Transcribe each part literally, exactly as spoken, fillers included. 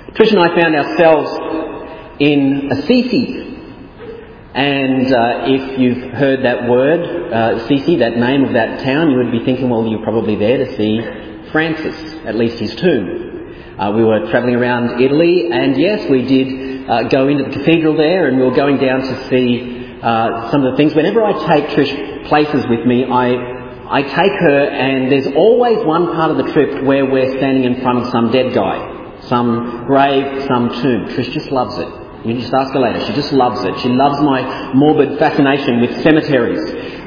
Trish and I found ourselves in Assisi. And uh, if you've heard that word, uh, Assisi, that name of that town, you would be thinking, well, you're probably there to see Francis, at least his tomb. Uh, we were travelling around Italy, and yes, we did uh, go into the cathedral there, and we were going down to see uh, some of the things. Whenever I take Trish places with me, I I take her, and there's always one part of the trip where we're standing in front of some dead guy, some grave, some tomb. Trish just loves it. You can just ask her later. She just loves it. She loves my morbid fascination with cemeteries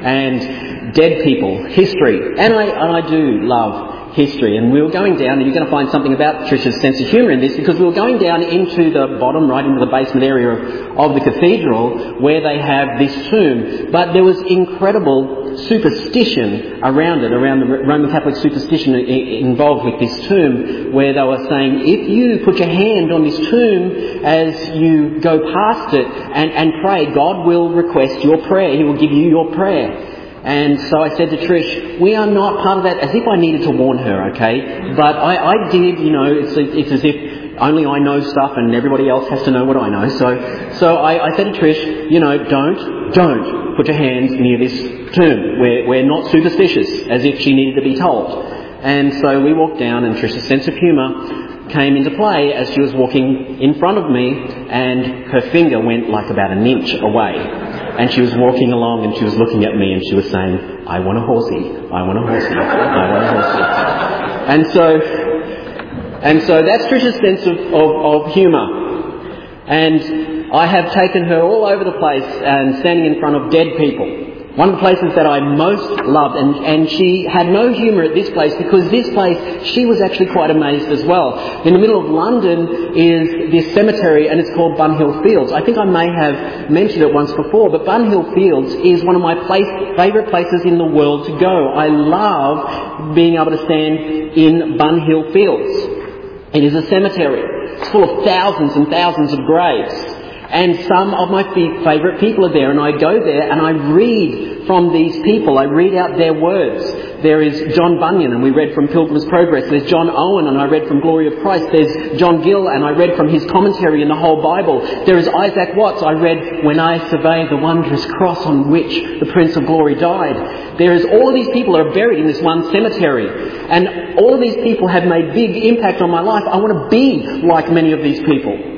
and dead people, history. And I, and I do love history. And we were going down, and you're going to find something about Trish's sense of humour in this, because we were going down into the bottom, right into the basement area of, of the cathedral, where they have this tomb. But there was incredible superstition around it, around the Roman Catholic superstition involved with this tomb, where they were saying, if you put your hand on this tomb as you go past it and, and pray, God will request your prayer. He will give you your prayer. And so I said to Trish, we are not part of that, as if I needed to warn her, okay? But I, I did, you know, it's, it's as if only I know stuff and everybody else has to know what I know. So so I, I said to Trish, you know, don't, don't put your hands near this tomb. We're, we're not superstitious, as if she needed to be told. And so we walked down, and Trish's sense of humour came into play as she was walking in front of me, and her finger went like about an inch away. And she was walking along, and she was looking at me, and she was saying, I want a horsey, I want a horsey, I want a horsey. And so, and so that's Trish's sense of, of, of humour. And I have taken her all over the place and standing in front of dead people. One of the places that I most loved, and, and she had no humour at this place, because this place, she was actually quite amazed as well. In the middle of London is this cemetery, and it's called Bunhill Fields. I think I may have mentioned it once before, but Bunhill Fields is one of my place, favourite places in the world to go. I love being able to stand in Bunhill Fields. It is a cemetery. It's full of thousands and thousands of graves. And some of my favourite people are there, and I go there and I read from these people. I read out their words. There is John Bunyan, and we read from Pilgrim's Progress. There's John Owen, and I read from Glory of Christ. There's John Gill, and I read from his commentary in the whole Bible. There is Isaac Watts. I read When I Survey the Wondrous Cross on which the Prince of Glory died. There is all of these people are buried in this one cemetery. And all of these people have made big impact on my life. I want to be like many of these people.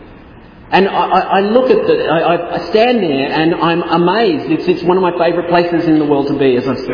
And I, I look at the, I, I stand there and I'm amazed. It's, it's one of my favourite places in the world to be, as I've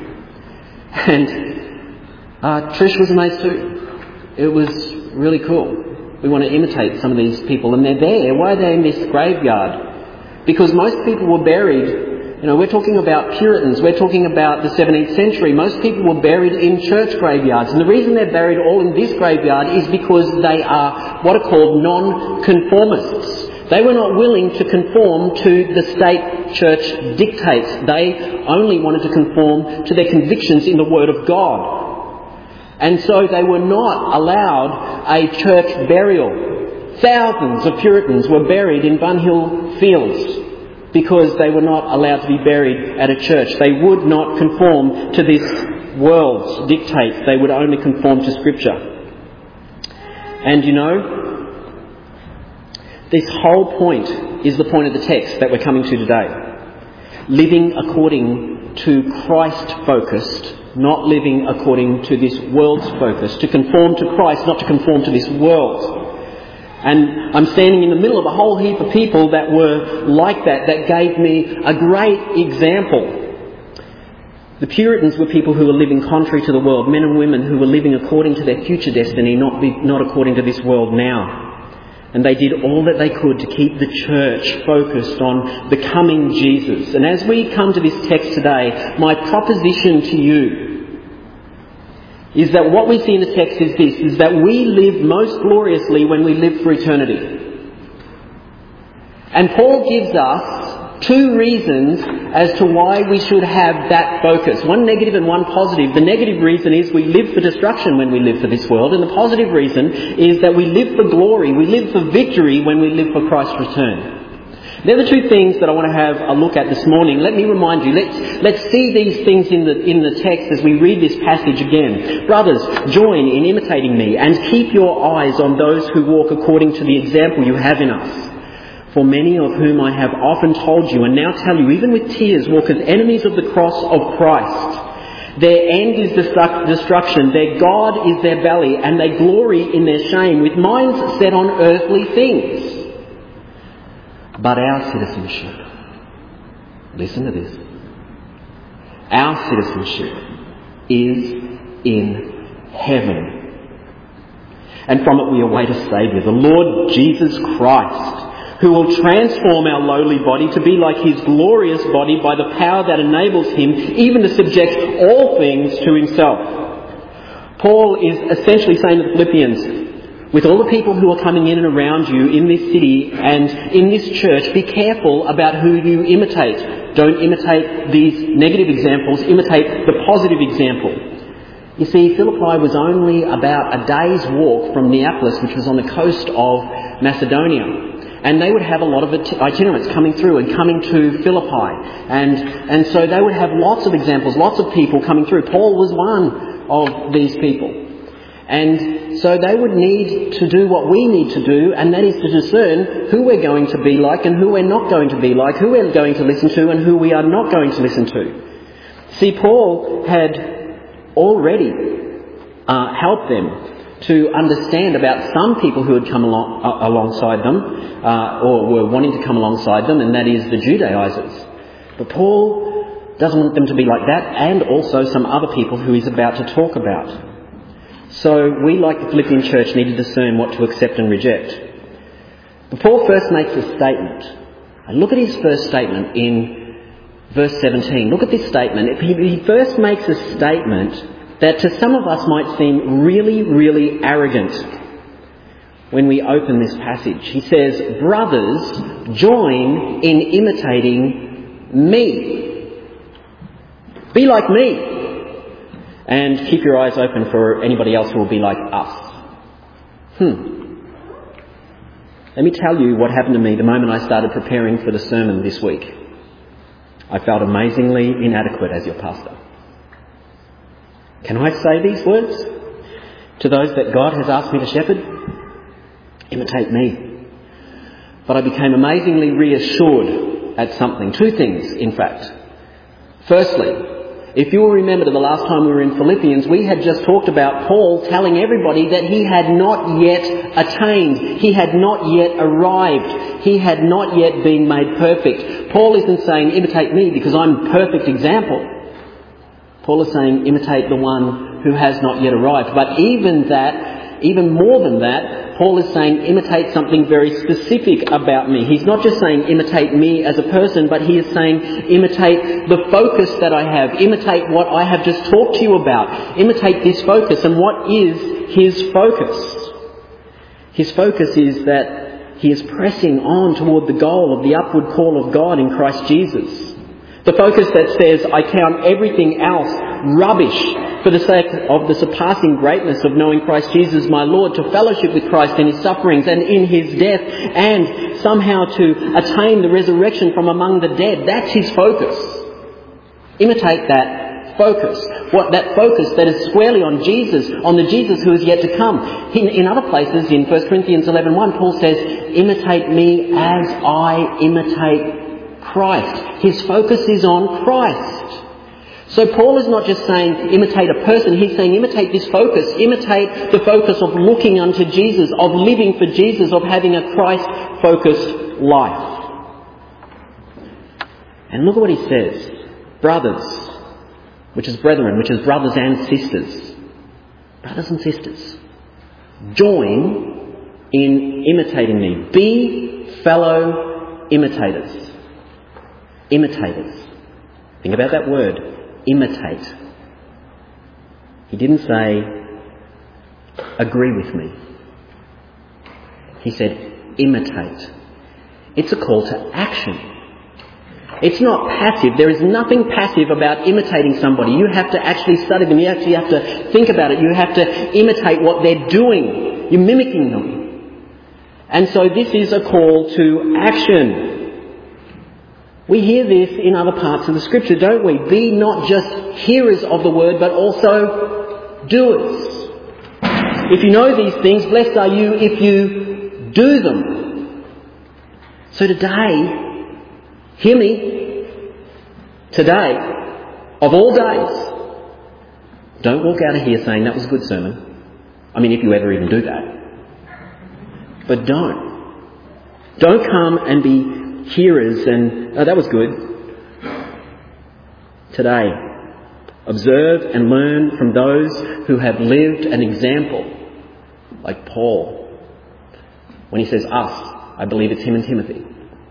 said. And uh, Trish was amazed too. It was really cool. We want to imitate some of these people, and they're there. Why are they in this graveyard? Because most people were buried. You know, we're talking about Puritans. We're talking about the seventeenth century. Most people were buried in church graveyards. And the reason they're buried all in this graveyard is because they are what are called non-conformists. They were not willing to conform to the state church dictates. They only wanted to conform to their convictions in the Word of God. And so they were not allowed a church burial. Thousands of Puritans were buried in Bunhill Fields, because they were not allowed to be buried at a church. They would not conform to this world's dictates. They would only conform to Scripture. And you know, this whole point is the point of the text that we're coming to today. Living according to Christ-focused, not living according to this world's focus. To conform to Christ, not to conform to this world. And I'm standing in the middle of a whole heap of people that were like that, that gave me a great example. The Puritans were people who were living contrary to the world, men and women who were living according to their future destiny, not be, not according to this world now. And they did all that they could to keep the church focused on becoming Jesus. And as we come to this text today, my proposition to you is that what we see in the text is this, is that we live most gloriously when we live for eternity. And Paul gives us two reasons as to why we should have that focus. One negative and one positive. The negative reason is we live for destruction when we live for this world. And the positive reason is that we live for glory. We live for victory when we live for Christ's return. They're the two things that I want to have a look at this morning. Let me remind you, let's, let's see these things in the, in the text as we read this passage again. Brothers, join in imitating me and keep your eyes on those who walk according to the example you have in us. For many of whom I have often told you and now tell you, even with tears, walk as enemies of the cross of Christ. Their end is destruction, their God is their belly, and they glory in their shame, with minds set on earthly things. But our citizenship, listen to this, our citizenship is in heaven. And from it we await a Saviour, the Lord Jesus Christ, who will transform our lowly body to be like his glorious body by the power that enables him even to subject all things to himself. Paul is essentially saying to the Philippians, with all the people who are coming in and around you in this city and in this church, be careful about who you imitate. Don't imitate these negative examples, imitate the positive example. You see, Philippi was only about a day's walk from Neapolis, which was on the coast of Macedonia. And they would have a lot of itinerants coming through and coming to Philippi. And, and so they would have lots of examples, lots of people coming through. Paul was one of these people. And so they would need to do what we need to do, and that is to discern who we're going to be like and who we're not going to be like, who we're going to listen to and who we are not going to listen to. See, Paul had already uh, helped them to understand about some people who had come along, uh, alongside them, uh, or were wanting to come alongside them, and that is the Judaizers. But Paul doesn't want them to be like that, and also some other people who he's about to talk about. So we, like the Philippian church, need to discern what to accept and reject. But Paul first makes a statement. And look at his first statement in verse seventeen. Look at this statement. He first makes a statement that to some of us might seem really, really arrogant when we open this passage. He says, brothers, join in imitating me. Be like me. And keep your eyes open for anybody else who will be like us. Hmm. Let me tell you what happened to me the moment I started preparing for the sermon this week. I felt amazingly inadequate as your pastor. Can I say these words to those that God has asked me to shepherd? Imitate me. But I became amazingly reassured at something. Two things, in fact. Firstly, if you will remember, the last time we were in Philippians, we had just talked about Paul telling everybody that he had not yet attained. He had not yet arrived. He had not yet been made perfect. Paul isn't saying, imitate me because I'm a perfect example. Paul is saying, imitate the one who has not yet arrived. But even that, even more than that, Paul is saying, imitate something very specific about me. He's not just saying, imitate me as a person, but he is saying, imitate the focus that I have. Imitate what I have just talked to you about. Imitate this focus. And what is his focus? His focus is that he is pressing on toward the goal of the upward call of God in Christ Jesus. The focus that says, I count everything else rubbish for the sake of the surpassing greatness of knowing Christ Jesus my Lord, to fellowship with Christ in his sufferings and in his death, and somehow to attain the resurrection from among the dead. That's his focus. Imitate that focus. What that focus that is squarely on Jesus, on the Jesus who is yet to come. In, in other places, in First Corinthians eleven one, Paul says, imitate me as I imitate Christ. His focus is on Christ. So Paul is not just saying imitate a person, he's saying imitate this focus. Imitate the focus of looking unto Jesus, of living for Jesus, of having a Christ-focused life. And look at what he says. Brothers, which is brethren, which is brothers and sisters. Brothers and sisters. Join in imitating me. Be fellow imitators. Imitators. Think about that word. Imitate. He didn't say, agree with me. He said, imitate. It's a call to action. It's not passive. There is nothing passive about imitating somebody. You have to actually study them. You actually have to think about it. You have to imitate what they're doing. You're mimicking them. And so this is a call to action. We hear this in other parts of the Scripture, don't we? Be not just hearers of the word, but also doers. If you know these things, blessed are you if you do them. So today, hear me, today, of all days, don't walk out of here saying that was a good sermon. I mean, if you ever even do that. But don't. Don't come and be hearers and, oh, that was good. Today, observe and learn from those who have lived an example, like Paul. When he says us, I believe it's him and Timothy.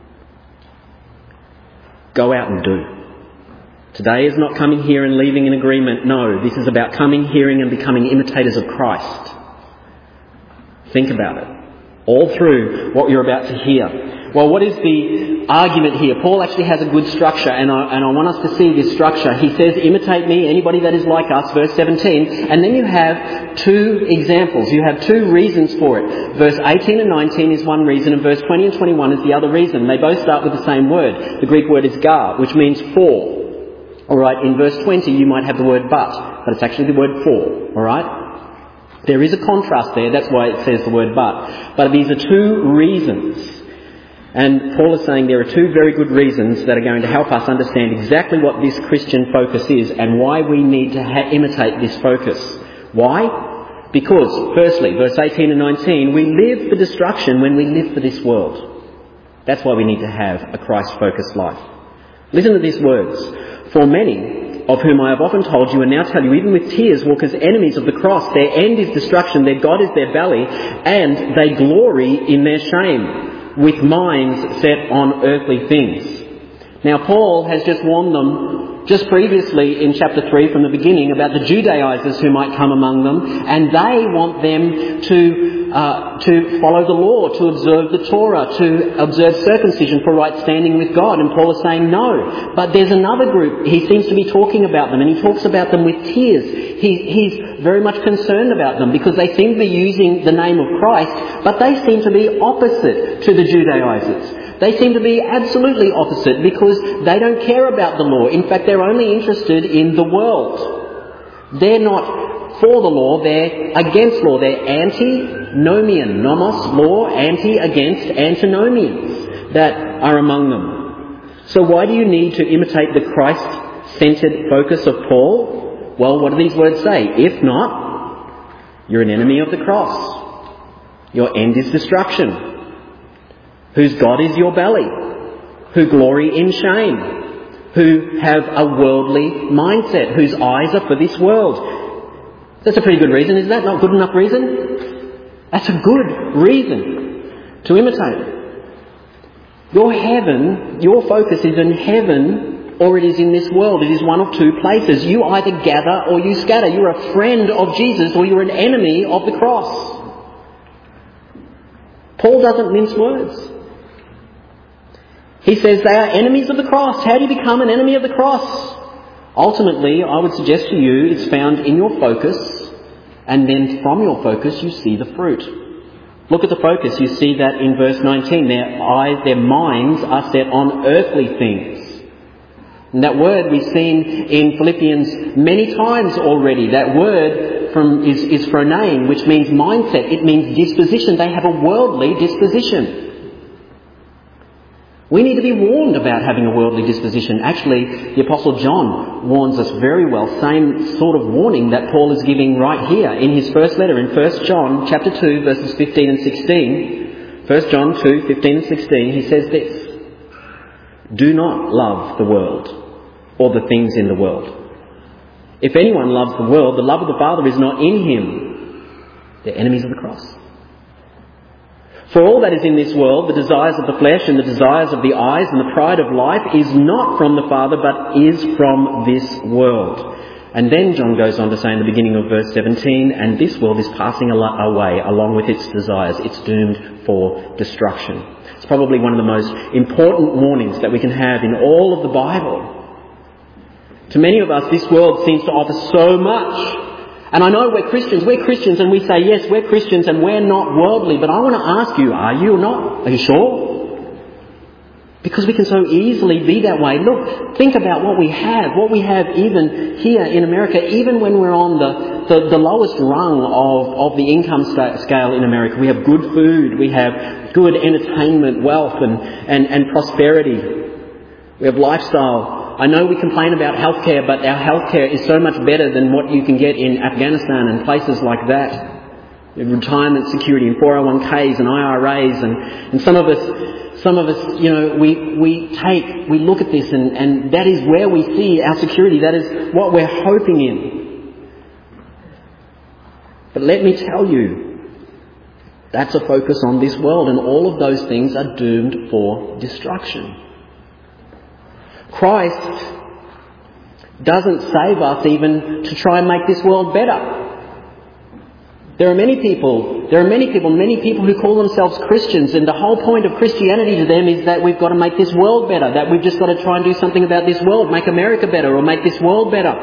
Go out and do. Today is not coming here and leaving in agreement. No, this is about coming, hearing and becoming imitators of Christ. Think about it. All through what you're about to hear. Well, what is the argument here? Paul actually has a good structure, and I, and I want us to see this structure. He says, imitate me, anybody that is like us, verse seventeen, and then you have two examples. You have two reasons for it. Verse eighteen and nineteen is one reason, and verse twenty and twenty-one is the other reason. They both start with the same word. The Greek word is gar, which means for. Alright, in verse twenty you might have the word but, but it's actually the word for. Alright? There is a contrast there, that's why it says the word but. But these are two reasons. And Paul is saying there are two very good reasons that are going to help us understand exactly what this Christian focus is and why we need to ha- imitate this focus. Why? Because, firstly, verse eighteen and nineteen, we live for destruction when we live for this world. That's why we need to have a Christ-focused life. Listen to these words. For many, of whom I have often told you and now tell you, even with tears, walk as enemies of the cross. Their end is destruction, their God is their belly, and they glory in their shame, with minds set on earthly things. Now Paul has just warned them just previously in chapter three from the beginning about the Judaizers who might come among them, and they want them to uh, to follow the law, to observe the Torah, to observe circumcision for right standing with God. And Paul is saying no. But there's another group, he seems to be talking about them, and he talks about them with tears. He, he's very much concerned about them because they seem to be using the name of Christ, but they seem to be opposite to the Judaizers. They seem to be absolutely opposite because they don't care about the law. In fact, they're only interested in the world. They're not for the law, they're against law. They're antinomian, nomos, law, anti, against, antinomians that are among them. So why do you need to imitate the Christ-centered focus of Paul? Well, what do these words say? If not, you're an enemy of the cross. Your end is destruction. Whose God is your belly, who glory in shame, who have a worldly mindset, whose eyes are for this world. That's a pretty good reason, is that not good enough reason? That's a good reason to imitate. Your heaven, your focus is in heaven or it is in this world. It is one of two places. You either gather or you scatter. You're a friend of Jesus or you're an enemy of the cross. Paul doesn't mince words. He says they are enemies of the cross. How do you become an enemy of the cross? Ultimately, I would suggest to you it's found in your focus, and then from your focus you see the fruit. Look at the focus. You see that in verse nineteen. Their eyes, their minds are set on earthly things. And that word we've seen in Philippians many times already. That word from is, is phronane, which means mindset. It means disposition. They have a worldly disposition. We need to be warned about having a worldly disposition. Actually, the Apostle John warns us very well. Same sort of warning that Paul is giving right here in his first letter in First John chapter two, verses fifteen and sixteen. First John two, fifteen and sixteen, he says this: do not love the world or the things in the world. If anyone loves the world, the love of the Father is not in him. They're enemies of the cross. For all that is in this world, the desires of the flesh and the desires of the eyes and the pride of life is not from the Father, but is from this world. And then John goes on to say in the beginning of verse seventeen, and this world is passing away along with its desires. It's doomed for destruction. It's probably one of the most important warnings that we can have in all of the Bible. To many of us, this world seems to offer so much. And I know we're Christians, we're Christians and we say, yes, we're Christians and we're not worldly. But I want to ask you, are you or not? Are you sure? Because we can so easily be that way. Look, think about what we have. What we have even here in America, even when we're on the, the, the lowest rung of, of the income scale in America. We have good food, we have good entertainment, wealth and, and, and prosperity. We have lifestyle. I know we complain about healthcare, but our healthcare is so much better than what you can get in Afghanistan and places like that. We have retirement security and four oh one k's and I R A's and, and some of us Some of us, you know, we, we take, we look at this and, and that is where we see our security. That is what we're hoping in. But let me tell you, that's a focus on this world, and all of those things are doomed for destruction. Christ doesn't save us even to try and make this world better. There are many people, there are many people, many people who call themselves Christians, and the whole point of Christianity to them is that we've got to make this world better, that we've just got to try and do something about this world, make America better or make this world better.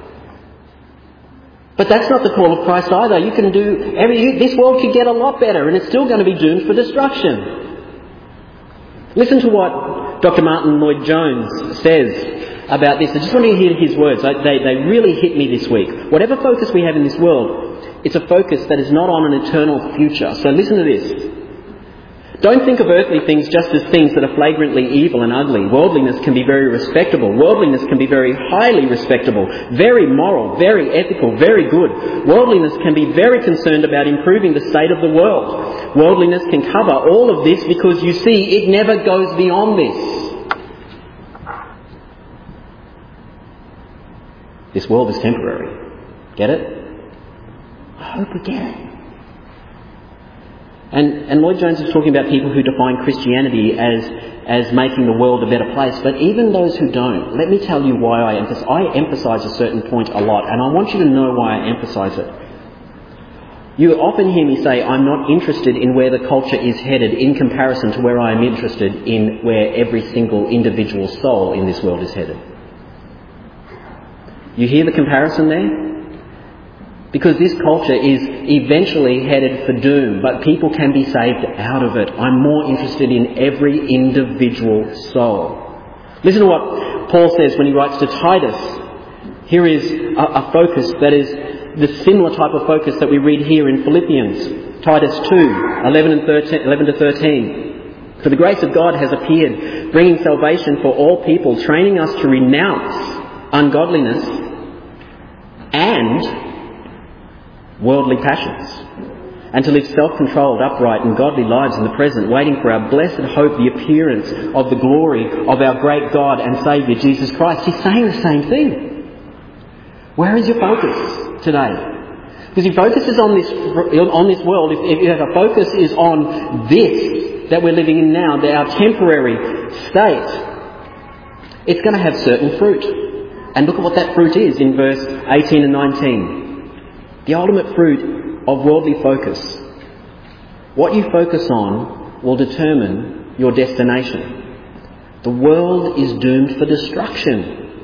But that's not the call of Christ either. You can do, every, this world could get a lot better and it's still going to be doomed for destruction. Listen to what Doctor Martin Lloyd-Jones says about this. I just want to hear his words. They, they really hit me this week. Whatever focus we have in this world, it's a focus that is not on an eternal future. So listen to this. Don't think of earthly things just as things that are flagrantly evil and ugly. Worldliness can be very respectable. Worldliness can be very highly respectable, very moral, very ethical, very good. Worldliness can be very concerned about improving the state of the world. Worldliness can cover all of this because, you see, it never goes beyond this. This world is temporary. Get it? I hope we get it. And, and Lloyd-Jones is talking about people who define Christianity as, as making the world a better place. But even those who don't, let me tell you why I emphasize, I emphasize a certain point a lot. And I want you to know why I emphasize it. You often hear me say, I'm not interested in where the culture is headed in comparison to where I am interested in where every single individual soul in this world is headed. You hear the comparison there? Because this culture is eventually headed for doom, but people can be saved out of it. I'm more interested in every individual soul. Listen to what Paul says when he writes to Titus. Here is a, a focus that is the similar type of focus that we read here in Philippians. Titus two, eleven and thirteen, eleven to thirteen. For the grace of God has appeared, bringing salvation for all people, training us to renounce ungodliness and worldly passions, and to live self-controlled, upright and godly lives in the present, waiting for our blessed hope, the appearance of the glory of our great God and Saviour, Jesus Christ. He's saying the same thing. Where is your focus today? Because your focus is on this, on this world. If, if your focus is on this that we're living in now, our temporary state, it's going to have certain fruit. And look at what that fruit is in verse eighteen and nineteen. The ultimate fruit of worldly focus. What you focus on will determine your destination. The world is doomed for destruction.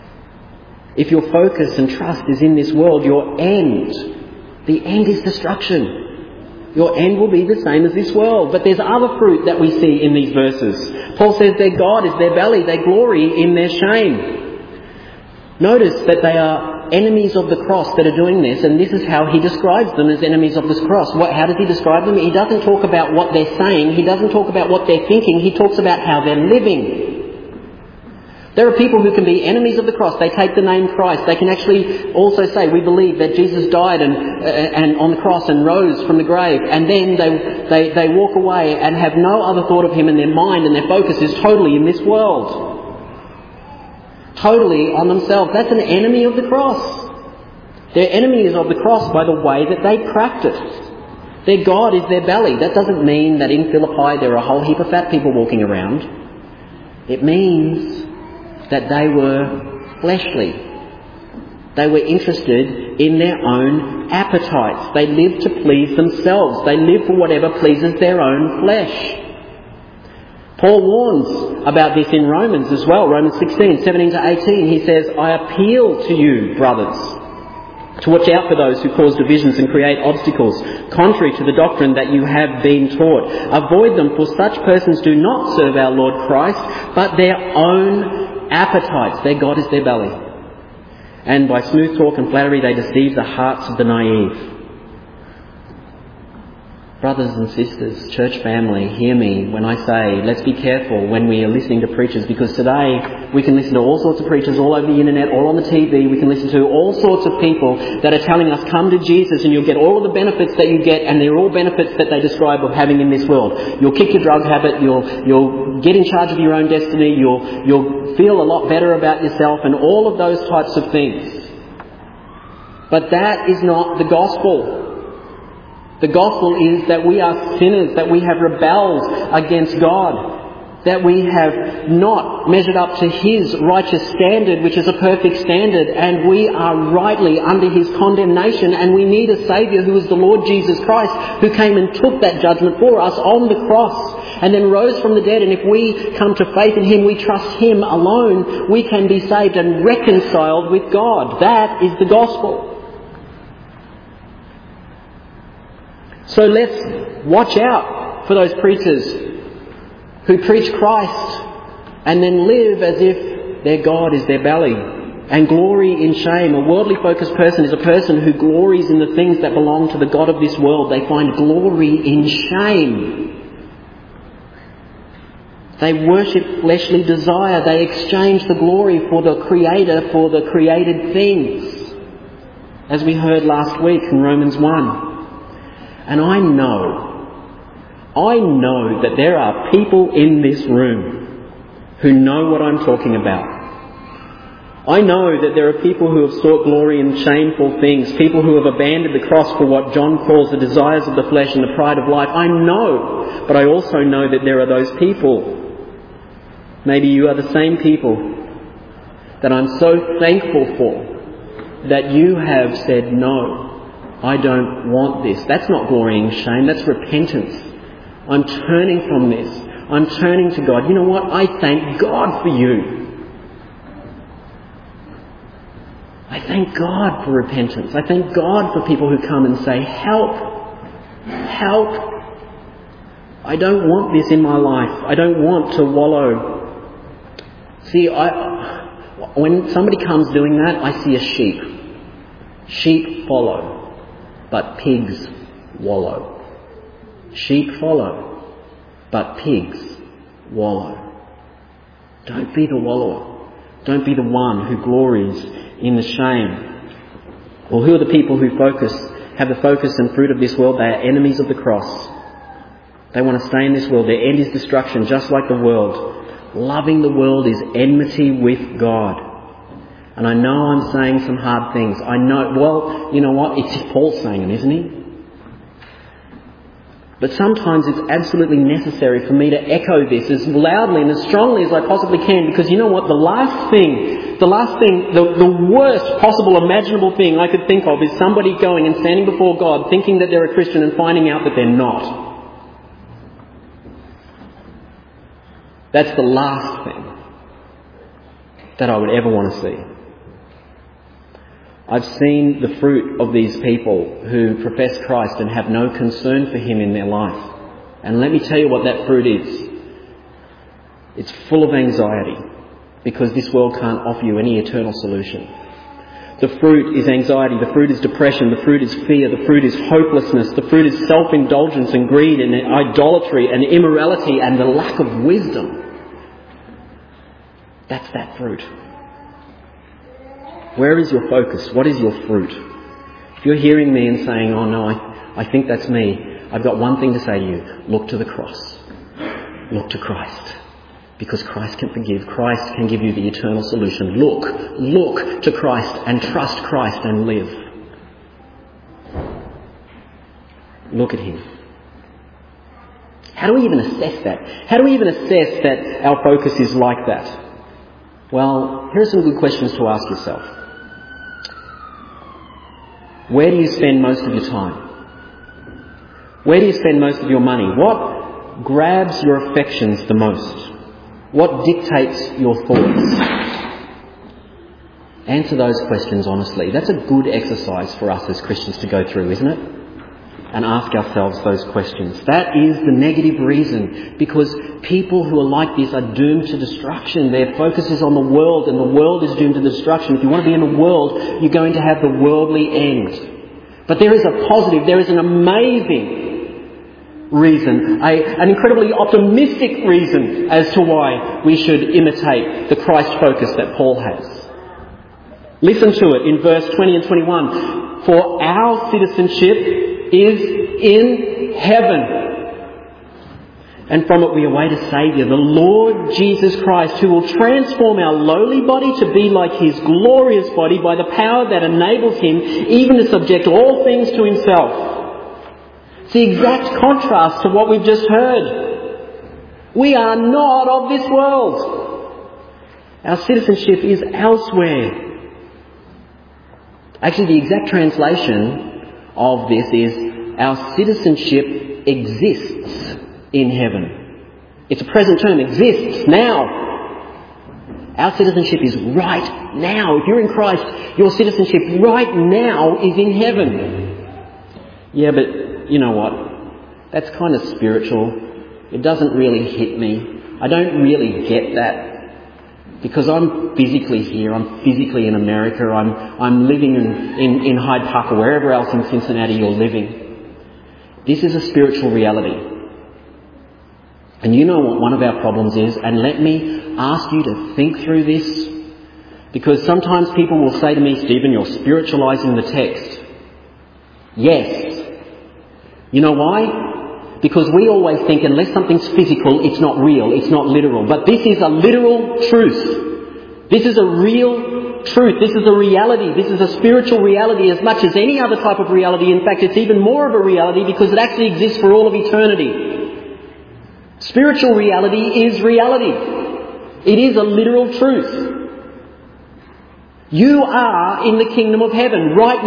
If your focus and trust is in this world, your end, the end is destruction. Your end will be the same as this world. But there's other fruit that we see in these verses. Paul says their God is their belly, they glory in their shame. Notice that they are enemies of the cross that are doing this, and this is how he describes them, as enemies of this cross. What, how does he describe them? He doesn't talk about what they're saying, he doesn't talk about what they're thinking, he talks about how they're living. There are people who can be enemies of the cross. They take the name Christ. They can actually also say, we believe that Jesus died and, uh, and on the cross and rose from the grave, and then they, they, they walk away and have no other thought of him in their mind, and their focus is totally in this world. Totally on themselves. That's an enemy of the cross. They're enemies of the cross by the way that they practice. Their God is their belly. That doesn't mean that in Philippi there are a whole heap of fat people walking around. It means that they were fleshly. They were interested in their own appetites. They lived to please themselves. They lived for whatever pleases their own flesh. Paul warns about this in Romans as well. Romans sixteen, seventeen to eighteen. He says, I appeal to you, brothers. To watch out for those who cause divisions and create obstacles, contrary to the doctrine that you have been taught. Avoid them, for such persons do not serve our Lord Christ, but their own appetites. Their God is their belly. And by smooth talk and flattery they deceive the hearts of the naive. Brothers and sisters, church family, hear me when I say let's be careful when we are listening to preachers, because today we can listen to all sorts of preachers all over the internet, all on the T V. We can listen to all sorts of people that are telling us come to Jesus and you'll get all of the benefits that you get, and they're all benefits that they describe of having in this world. You'll kick your drug habit, you'll you'll get in charge of your own destiny, you'll you'll feel a lot better about yourself, and all of those types of things. But that is not the gospel. The gospel is that we are sinners, that we have rebelled against God, that we have not measured up to His righteous standard, which is a perfect standard, and we are rightly under His condemnation, and we need a Saviour who is the Lord Jesus Christ, who came and took that judgment for us on the cross and then rose from the dead. And if we come to faith in Him, we trust Him alone, we can be saved and reconciled with God. That is the gospel. So let's watch out for those preachers who preach Christ and then live as if their God is their belly and glory in shame. A worldly focused person is a person who glories in the things that belong to the God of this world. They find glory in shame. They worship fleshly desire. They exchange the glory for the Creator, for the created things, as we heard last week in Romans one. And I know, I know that there are people in this room who know what I'm talking about. I know that there are people who have sought glory in shameful things, people who have abandoned the cross for what John calls the desires of the flesh and the pride of life. I know, but I also know that there are those people, maybe you are the same people, that I'm so thankful for, that you have said no. I don't want this. That's not glorying shame, that's repentance. I'm turning from this. I'm turning to God. You know what? I thank God for you. I thank God for repentance. I thank God for people who come and say, help, help. I don't want this in my life. I don't want to wallow. See, I, when somebody comes doing that, I see a sheep. Sheep follow. But pigs wallow. Sheep follow, but pigs wallow. Don't be the wallower. Don't be the one who glories in the shame. Or who are the people who focus, have the focus and fruit of this world? They are enemies of the cross. They want to stay in this world. Their end is destruction, just like the world. Loving the world is enmity with God. And I know I'm saying some hard things. I know, well, you know what? It's Paul saying them, isn't he? But sometimes it's absolutely necessary for me to echo this as loudly and as strongly as I possibly can, because you know what? The last thing, the last thing, the, the worst possible imaginable thing I could think of is somebody going and standing before God thinking that they're a Christian and finding out that they're not. That's the last thing that I would ever want to see. I've seen the fruit of these people who profess Christ and have no concern for Him in their life. And let me tell you what that fruit is. It's full of anxiety, because this world can't offer you any eternal solution. The fruit is anxiety, the fruit is depression, the fruit is fear, the fruit is hopelessness, the fruit is self-indulgence and greed and idolatry and immorality and the lack of wisdom. That's that fruit. Where is your focus? What is your fruit? If you're hearing me and saying, oh no, I, I think that's me, I've got one thing to say to you. Look to the cross. Look to Christ. Because Christ can forgive. Christ can give you the eternal solution. Look, look to Christ and trust Christ and live. Look at Him. How do we even assess that? How do we even assess that our focus is like that? Well, here are some good questions to ask yourself. Where do you spend most of your time? Where do you spend most of your money? What grabs your affections the most? What dictates your thoughts? Answer those questions honestly. That's a good exercise for us as Christians to go through, isn't it? And ask ourselves those questions. That is the negative reason, because people who are like this are doomed to destruction. Their focus is on the world, and the world is doomed to destruction. If you want to be in the world, you're going to have the worldly end. But there is a positive, there is an amazing reason, a, an incredibly optimistic reason as to why we should imitate the Christ focus that Paul has. Listen to it in verse twenty and twenty-one. For our citizenship is in heaven, and from it we await a Saviour, the Lord Jesus Christ, who will transform our lowly body to be like His glorious body by the power that enables Him even to subject all things to Himself. It's the exact contrast to what we've just heard. We are not of this world. Our citizenship is elsewhere. Actually, the exact translation of this is, our citizenship exists in heaven. It's a present term, exists now. Our citizenship is right now. If you're in Christ, your citizenship right now is in heaven. Yeah, but you know what? That's kind of spiritual. It doesn't really hit me. I don't really get that. Because I'm physically here, I'm physically in America, I'm I'm living in, in, in Hyde Park or wherever else in Cincinnati you're living. This is a spiritual reality. And you know what one of our problems is, and let me ask you to think through this, because sometimes people will say to me, Stephen, you're spiritualising the text. Yes. You know why? Because we always think unless something's physical, it's not real, it's not literal. But this is a literal truth. This is a real truth. This is a reality. This is a spiritual reality as much as any other type of reality. In fact, it's even more of a reality because it actually exists for all of eternity. Spiritual reality is reality. It is a literal truth. You are in the kingdom of heaven right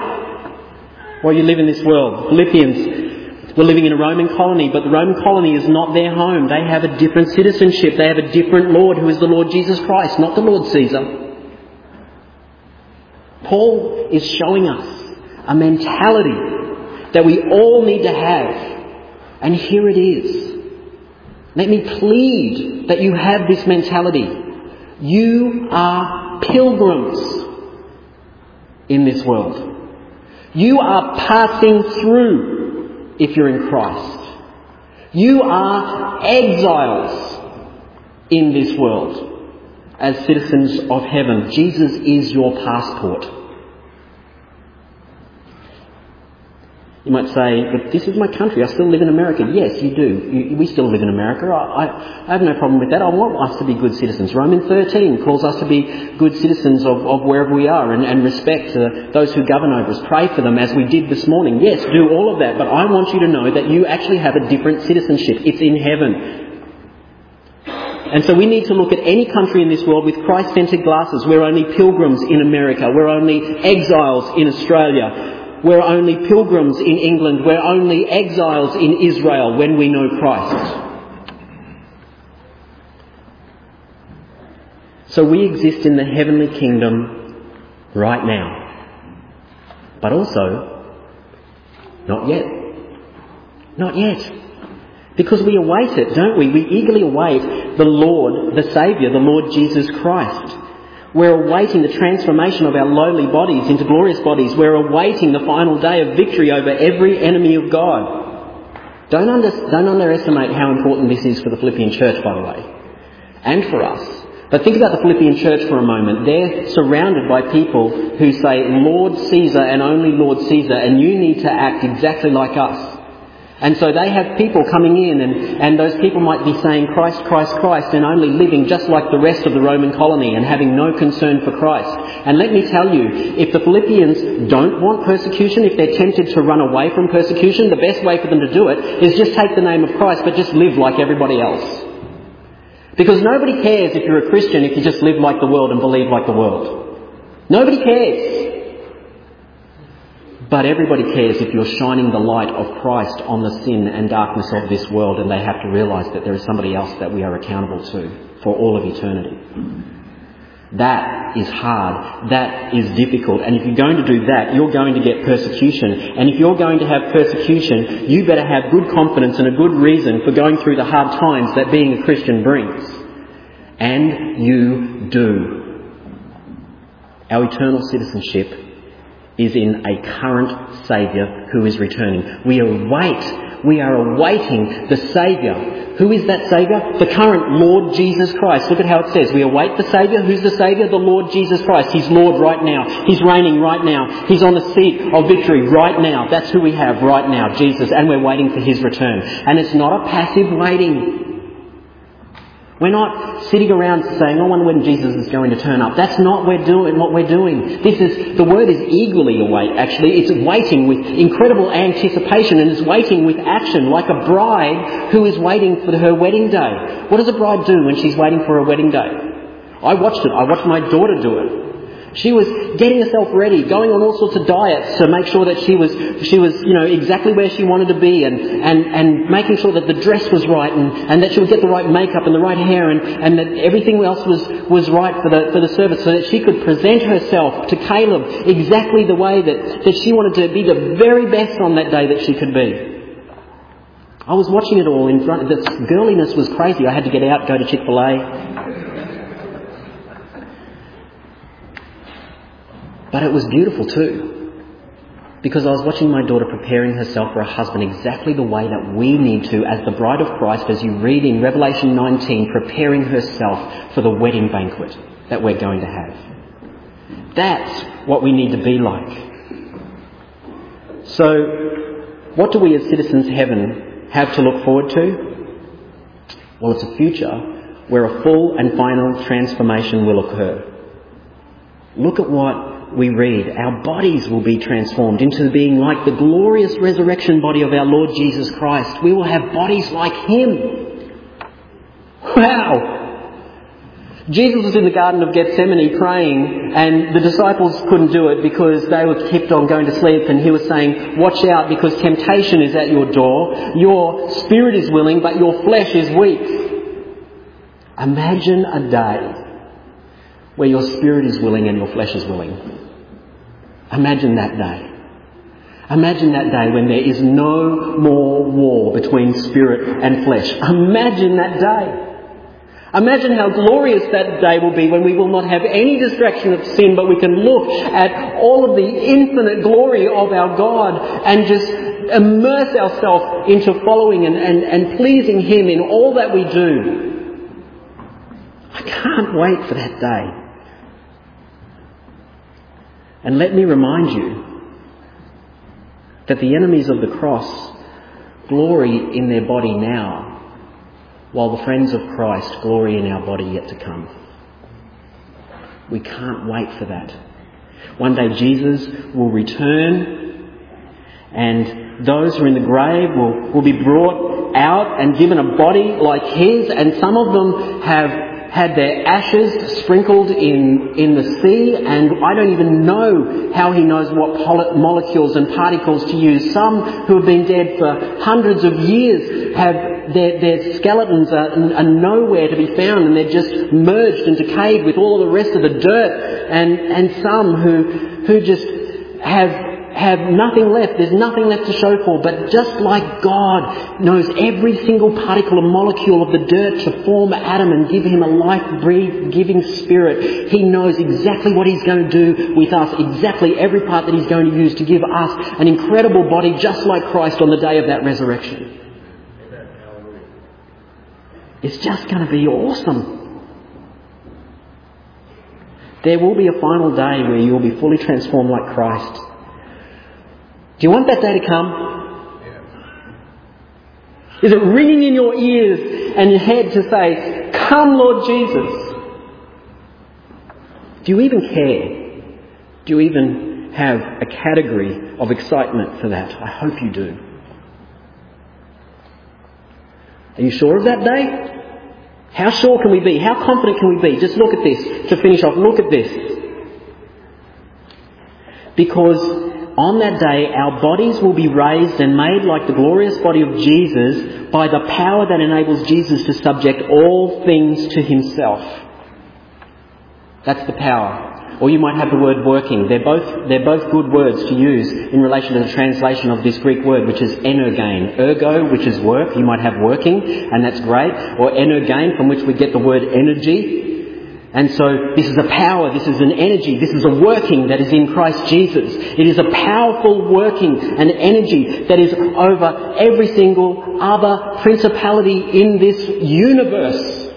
now while you live in this world. Philippians, we're living in a Roman colony, but the Roman colony is not their home. They have a different citizenship. They have a different Lord, who is the Lord Jesus Christ, not the Lord Caesar. Paul is showing us a mentality that we all need to have. And here it is. Let me plead that you have this mentality. You are pilgrims in this world. You are passing through if you're in Christ. You are exiles in this world as citizens of heaven. Jesus is your passport. You might say, but this is my country, I still live in America. Yes, you do. You, we still live in America. I, I, I have no problem with that. I want us to be good citizens. Romans thirteen calls us to be good citizens of, of wherever we are and, and respect uh, those who govern over us. Pray for them as we did this morning. Yes, do all of that. But I want you to know that you actually have a different citizenship. It's in heaven. And so we need to look at any country in this world with Christ-centered glasses. We're only pilgrims in America. We're only exiles in Australia. We're only pilgrims in England. We're only exiles in Israel when we know Christ. So we exist in the heavenly kingdom right now. But also, not yet. Not yet. Because we await it, don't we? We eagerly await the Lord, the Saviour, the Lord Jesus Christ. We're awaiting the transformation of our lowly bodies into glorious bodies. We're awaiting the final day of victory over every enemy of God. Don't, under, don't underestimate how important this is for the Philippian church, by the way, and for us. But think about the Philippian church for a moment. They're surrounded by people who say, Lord Caesar and only Lord Caesar, and you need to act exactly like us. And so they have people coming in and, and those people might be saying Christ, Christ, Christ and only living just like the rest of the Roman colony and having no concern for Christ. And let me tell you, if the Philippians don't want persecution, if they're tempted to run away from persecution, the best way for them to do it is just take the name of Christ but just live like everybody else. Because nobody cares if you're a Christian if you just live like the world and believe like the world. Nobody cares. But everybody cares if you're shining the light of Christ on the sin and darkness of this world, and they have to realise that there is somebody else that we are accountable to for all of eternity. That is hard. That is difficult. And if you're going to do that, you're going to get persecution. And if you're going to have persecution, you better have good confidence and a good reason for going through the hard times that being a Christian brings. And you do. Our eternal citizenship is in a current Saviour who is returning. We await, we are awaiting the Saviour. Who is that Saviour? The current Lord Jesus Christ. Look at how it says. We await the Saviour. Who's the Saviour? The Lord Jesus Christ. He's Lord right now. He's reigning right now. He's on the seat of victory right now. That's who we have right now, Jesus. And we're waiting for His return. And it's not a passive waiting. We're not sitting around saying, I wonder when Jesus is going to turn up. That's not we're doing, what we're doing. This is, the word is eagerly await, actually. It's waiting with incredible anticipation, and it's waiting with action, like a bride who is waiting for her wedding day. What does a bride do when she's waiting for her wedding day? I watched it. I watched my daughter do it. She was getting herself ready, going on all sorts of diets to make sure that she was, she was, you know, exactly where she wanted to be, and, and, and making sure that the dress was right, and, and that she would get the right makeup and the right hair, and, and that everything else was, was right for the, for the service, so that she could present herself to Caleb exactly the way that, that she wanted to be the very best on that day that she could be. I was watching it all in front. The girliness was crazy. I had to get out, go to Chick-fil-A. But it was beautiful too, because I was watching my daughter preparing herself for a husband exactly the way that we need to as the bride of Christ, as you read in Revelation nineteen, preparing herself for the wedding banquet that we're going to have. That's what we need to be like. So, what do we as citizens of heaven have to look forward to? Well, it's a future where a full and final transformation will occur. Look at what we read. Our bodies will be transformed into being like the glorious resurrection body of our Lord Jesus Christ. We will have bodies like Him. Wow! Jesus was in the Garden of Gethsemane praying, and the disciples couldn't do it because they were kept on going to sleep, and He was saying, watch out, because temptation is at your door. Your spirit is willing, but your flesh is weak. Imagine a day where your spirit is willing and your flesh is willing. Imagine that day. Imagine that day when there is no more war between spirit and flesh. Imagine that day. Imagine how glorious that day will be when we will not have any distraction of sin, but we can look at all of the infinite glory of our God and just immerse ourselves into following and, and, and pleasing Him in all that we do. I can't wait for that day. And let me remind you that the enemies of the cross glory in their body now, while the friends of Christ glory in our body yet to come. We can't wait for that. One day Jesus will return, and those who are in the grave will, will be brought out and given a body like His, and some of them have had their ashes sprinkled in, in the sea, and I don't even know how He knows what poly- molecules and particles to use. Some who have been dead for hundreds of years have their, their skeletons are, are nowhere to be found, and they're just merged and decayed with all of the rest of the dirt, and, and some who, who just have have nothing left. There's nothing left to show for. But just like God knows every single particle and molecule of the dirt to form Adam and give him a life-giving spirit, He knows exactly what He's going to do with us, exactly every part that He's going to use to give us an incredible body just like Christ on the day of that resurrection. It's just going to be awesome. There will be a final day where you'll be fully transformed like Christ. Do you want that day to come? Is it ringing in your ears and your head to say, come Lord Jesus? Do you even care? Do you even have a category of excitement for that? I hope you do. Are you sure of that day? How sure can we be? How confident can we be? Just look at this. To finish off, look at this. Because on that day, our bodies will be raised and made like the glorious body of Jesus by the power that enables Jesus to subject all things to Himself. That's the power. Or you might have the word working. They're both, they're both good words to use in relation to the translation of this Greek word, which is energein. Ergo, which is work. You might have working, and that's great. Or energein, from which we get the word energy. And so this is a power, this is an energy, this is a working that is in Christ Jesus. It is a powerful working and energy that is over every single other principality in this universe.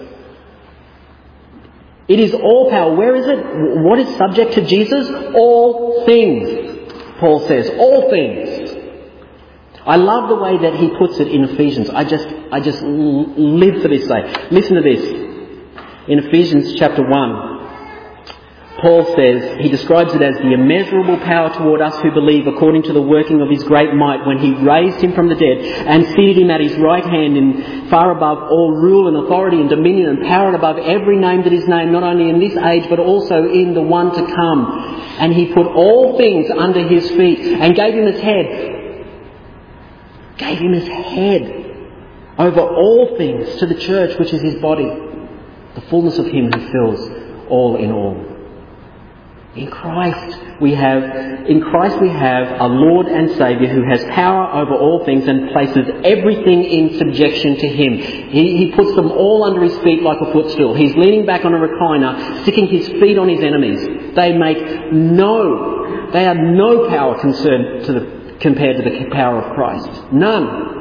It is all power. Where is it? What is subject to Jesus? All things, Paul says. All things. I love the way that he puts it in Ephesians. I just, I just live for this day. Listen to this. In Ephesians chapter one, Paul says, he describes it as the immeasurable power toward us who believe according to the working of his great might when he raised him from the dead and seated him at his right hand in far above all rule and authority and dominion and power and above every name that is named, not only in this age but also in the one to come. And he put all things under his feet and gave him his head. Gave him his head over all things to the church, which is his body. The fullness of him who fills all in all. In Christ we have, in Christ we have a Lord and Saviour who has power over all things and places everything in subjection to him. He, he puts them all under his feet like a footstool. He's leaning back on a recliner, sticking his feet on his enemies. They make no, they have no power concerned to the, compared to the power of Christ. None.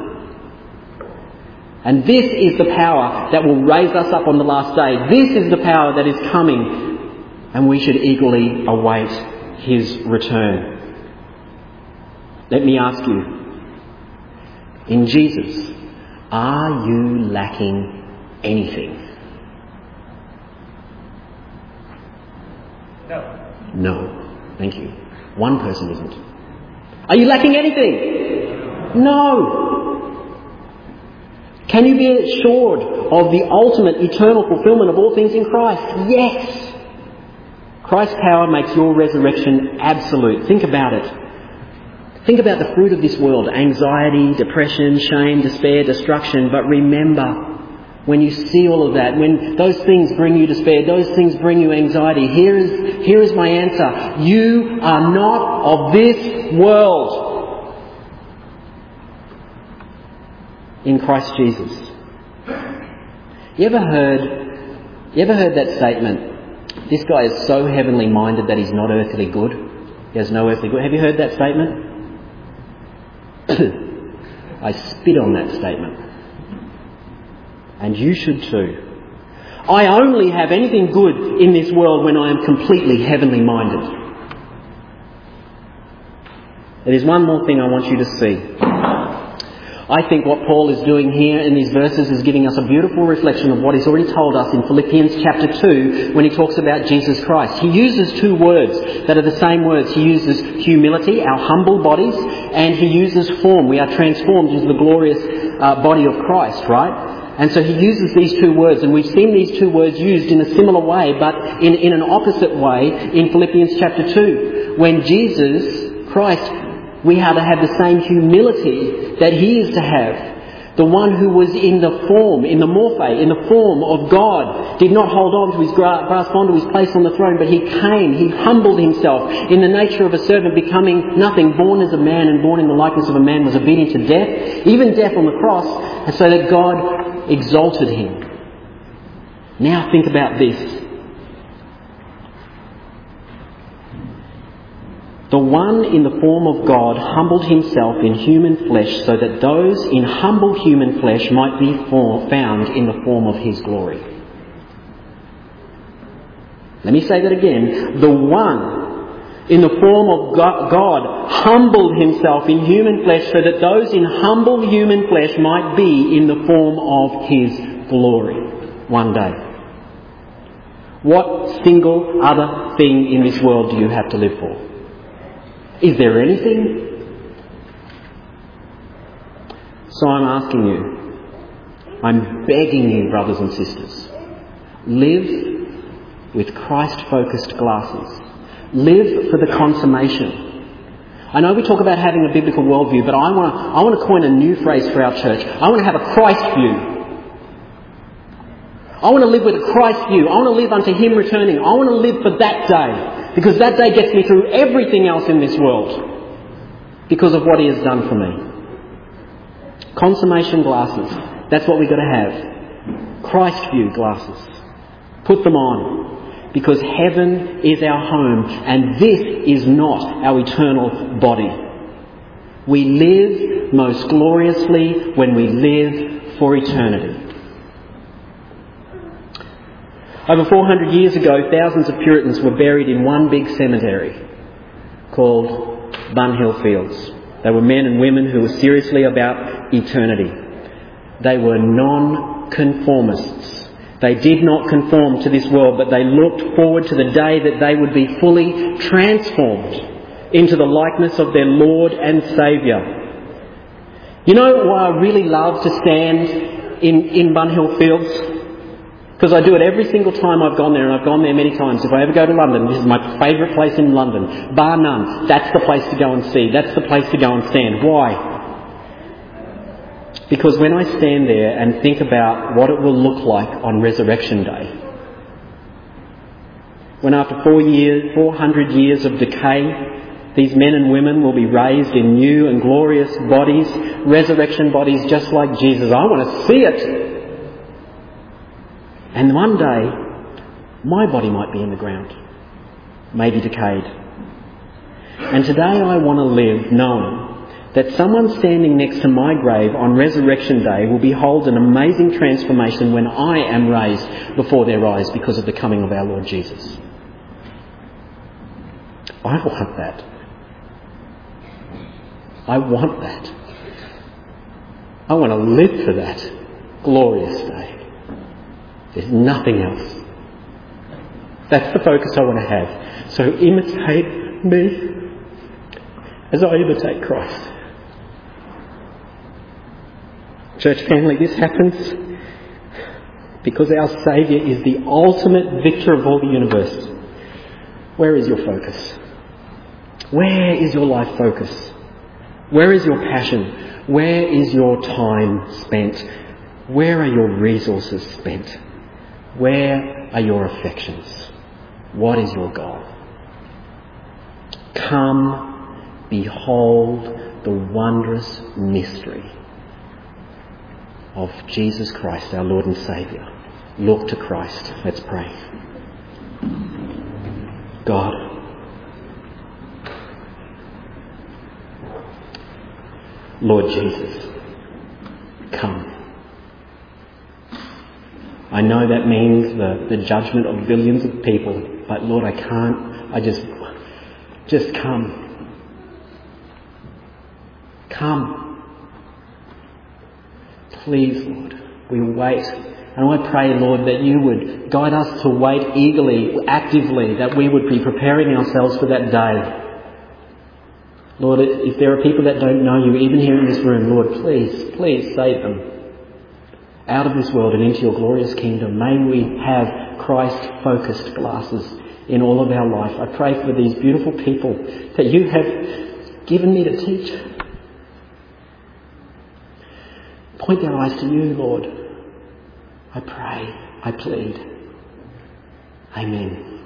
And this is the power that will raise us up on the last day. This is the power that is coming. And we should eagerly await his return. Let me ask you, in Jesus, are you lacking anything? No. No. Thank you. One person isn't. Are you lacking anything? No. Can you be assured of the ultimate eternal fulfillment of all things in Christ? Yes. Christ's power makes your resurrection absolute. Think about it. Think about the fruit of this world. Anxiety, depression, shame, despair, destruction. But remember, when you see all of that, when those things bring you despair, those things bring you anxiety, here is, here is my answer. You are not of this world. In Christ Jesus. You ever heard, you ever heard that statement? This guy is so heavenly minded that he's not earthly good. He has no earthly good. Have you heard that statement? I spit on that statement. And you should too. I only have anything good in this world when I am completely heavenly minded. There's one more thing I want you to see. I think what Paul is doing here in these verses is giving us a beautiful reflection of what he's already told us in Philippians chapter two when he talks about Jesus Christ. He uses two words that are the same words. He uses humility, our humble bodies, and he uses form. We are transformed into the glorious uh, body of Christ, right? And so he uses these two words, and we've seen these two words used in a similar way, but in, in an opposite way in Philippians chapter two. When Jesus Christ, we are to have the same humility that he is to have. The one who was in the form, in the morphe, in the form of God, did not hold on to his grasp onto his place on the throne, but he came, he humbled himself in the nature of a servant, becoming nothing, born as a man and born in the likeness of a man, was obedient to death, even death on the cross, and so that God exalted him. Now think about this. The one in the form of God humbled himself in human flesh so that those in humble human flesh might be found in the form of his glory. Let me say that again. The one in the form of God humbled himself in human flesh so that those in humble human flesh might be in the form of his glory one day. What single other thing in this world do you have to live for? Is there anything? So I'm asking you, I'm begging you, brothers and sisters, live with Christ-focused glasses. Live for the consummation. I know we talk about having a biblical worldview, but I want to I want to coin a new phrase for our church. I want to have a Christ view. I want to live with a Christ view. I want to live unto Him returning. I want to live for that day, because that day gets me through everything else in this world because of what He has done for me. Consummation glasses. That's what we've got to have. Christ view glasses. Put them on, because heaven is our home and this is not our eternal body. We live most gloriously when we live for eternity. Over four hundred years ago, thousands of Puritans were buried in one big cemetery called Bunhill Fields. They were men and women who were seriously about eternity. They were non-conformists. They did not conform to this world, but they looked forward to the day that they would be fully transformed into the likeness of their Lord and Saviour. You know why I really love to stand in, in Bunhill Fields? Because I do it every single time I've gone there, and I've gone there many times. If I ever go to London, this is my favourite place in London. Bar none. That's the place to go and see. That's the place to go and stand. Why? Because when I stand there and think about what it will look like on Resurrection Day, when after four years, four hundred years of decay, these men and women will be raised in new and glorious bodies, resurrection bodies just like Jesus. I want to see it. And one day, my body might be in the ground, maybe decayed. And today I want to live knowing that someone standing next to my grave on Resurrection Day will behold an amazing transformation when I am raised before their eyes because of the coming of our Lord Jesus. I want that. I want that. I want to live for that glorious day. There's nothing else. That's the focus I want to have. So imitate me as I imitate Christ. Church family, this happens because our Saviour is the ultimate victor of all the universe. Where is your focus? Where is your life focus? Where is your passion? Where is your time spent? Where are your resources spent? Where are your affections? What is your goal? Come, behold the wondrous mystery of Jesus Christ, our Lord and Saviour. Look to Christ. Let's pray. God, Lord Jesus, come. I know that means the, the judgment of billions of people, but Lord, I can't, I just, just come. Come. Please, Lord, we wait. And I pray, Lord, that you would guide us to wait eagerly, actively, that we would be preparing ourselves for that day. Lord, if there are people that don't know you, even here in this room, Lord, please, please save them out of this world and into your glorious kingdom. May we have Christ-focused glasses in all of our life. I pray for these beautiful people that you have given me to teach. Point their eyes to you, Lord. I pray, I plead. Amen.